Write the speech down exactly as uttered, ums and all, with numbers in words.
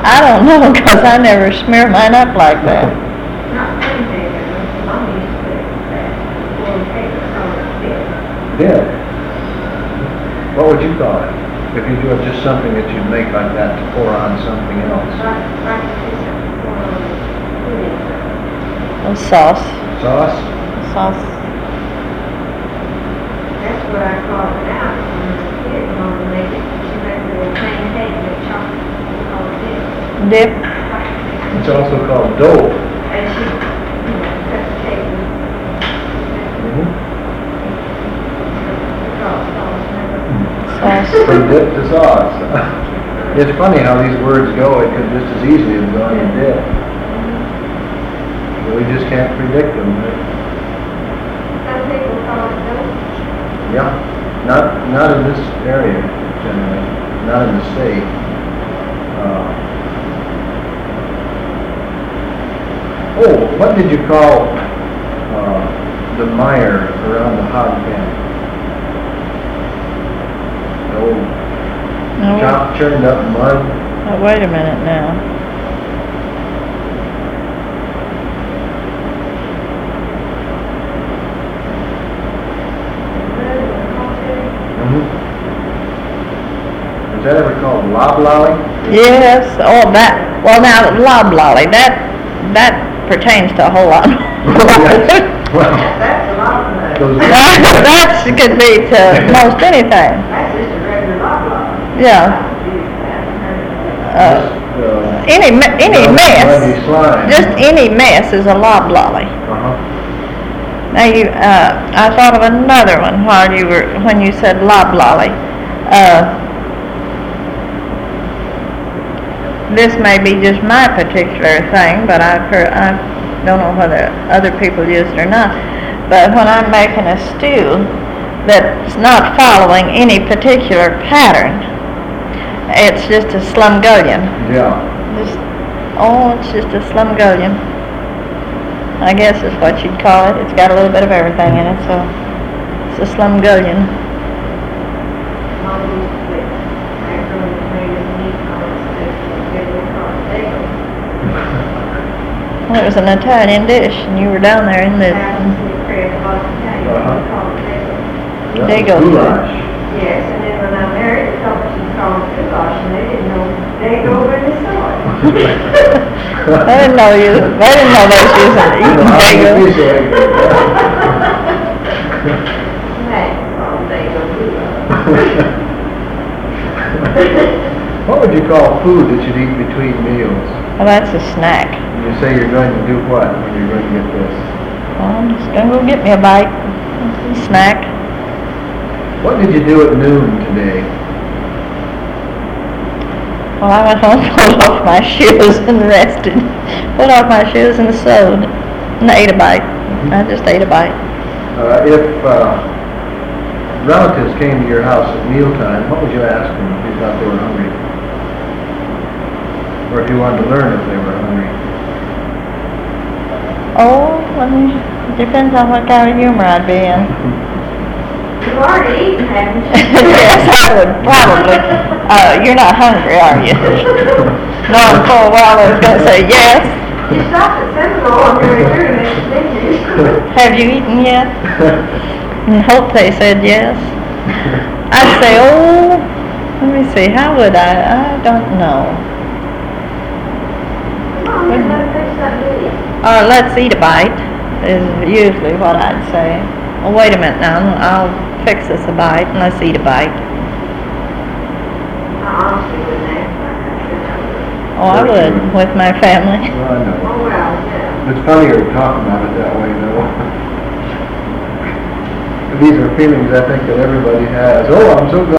I don't know, because I never smear mine up like that. Not plain paper, Mom used to put that foreign paper on the bed. Did? What would you call it? If you do just something that you'd make like that to pour on something else? Like, like this, pour on pudding. Oh, sauce. Sauce? Sauce. That's what I call it now, when I was a kid, Mom would make it, she made it with plain paper, with chocolate, we call it dip. Dip. It's also called dough. And she, you know, cut the cake and Mm-hmm. we call it sauce, remember? Sauce. From dip to sauce. It's funny how these words go. It could just as easily have gone to dip. But we just can't predict them. Right? Some people call it dough. Yeah. Not not in this area, generally. Not in the state. Uh, oh, what did you call uh, the mire around the hog pen? Oh. No, Chop, churned up mud. oh, wait a minute now. Mm-hmm. Is that ever called loblolly? Yes, oh, that, well now, loblolly, that, that pertains to a whole lot. Well, That's a lot of money. those, That could be to most anything, That's just a regular lot lot. yeah. Uh, uh, any, me- any muddy mess, slime. just any mess is a loblolly. Uh-huh. Now you, uh, I thought of another one while you were, when you said loblolly. Uh, this may be just my particular thing, but I've heard, I don't know whether other people use it or not, but when I'm making a stew that's not following any particular pattern, it's just a slumgullion. Yeah. Just, oh, it's just a slumgullion. I guess is what you'd call it. It's got a little bit of everything in it, so it's a slumgullion. Mom used to put macaroni and tomatoes and meat on it, so they would call it bagel. Well, it was an Italian dish, and you were down there in the Now, we create a lot of Italian, we Uh-huh. call it bagel. That There you was go. goulash. Yes, and then when I married, the couple, she called it goulash, and they didn't know, they go where they saw it. I didn't know you. I didn't know they was using eating No, I bagel. would be so angry. Hey, called bagel goulash. What would you call food that you'd eat between meals? Well, that's a snack. You say you're going to do what when you're going to get this? Well, I'm just gonna go get me a bite. It's a snack. What did you do at noon today? Well, I went home, pulled off my shoes, and rested. Pulled off my shoes and sewed, and ate a bite. I just ate a bite. Uh, if uh, relatives came to your house at mealtime, what would you ask them if you thought they were hungry? Or if you wanted to learn if they were hungry? Oh, let me, depends on what kind of humor I'd be in. You've already eaten, haven't you? Yes, I would probably. Uh, you're not hungry, are you? Knowing full well I was gonna say yes. You stopped at Seminole on your return, didn't you? Have you eaten yet? And hope they said yes. I'd say, oh, let me see, how would I? I don't know. Come on, let's fix something to eat. Or let's eat a bite is usually what I'd say. Well, wait a minute now, I'll fix us a bite and let's eat a bite. I honestly wouldn't ask that. Oh, I would, with my family. Well, I know. Oh, well, yeah. It's funnier to talk about it that way, though. These are feelings I think that everybody has. Oh, I'm so glad.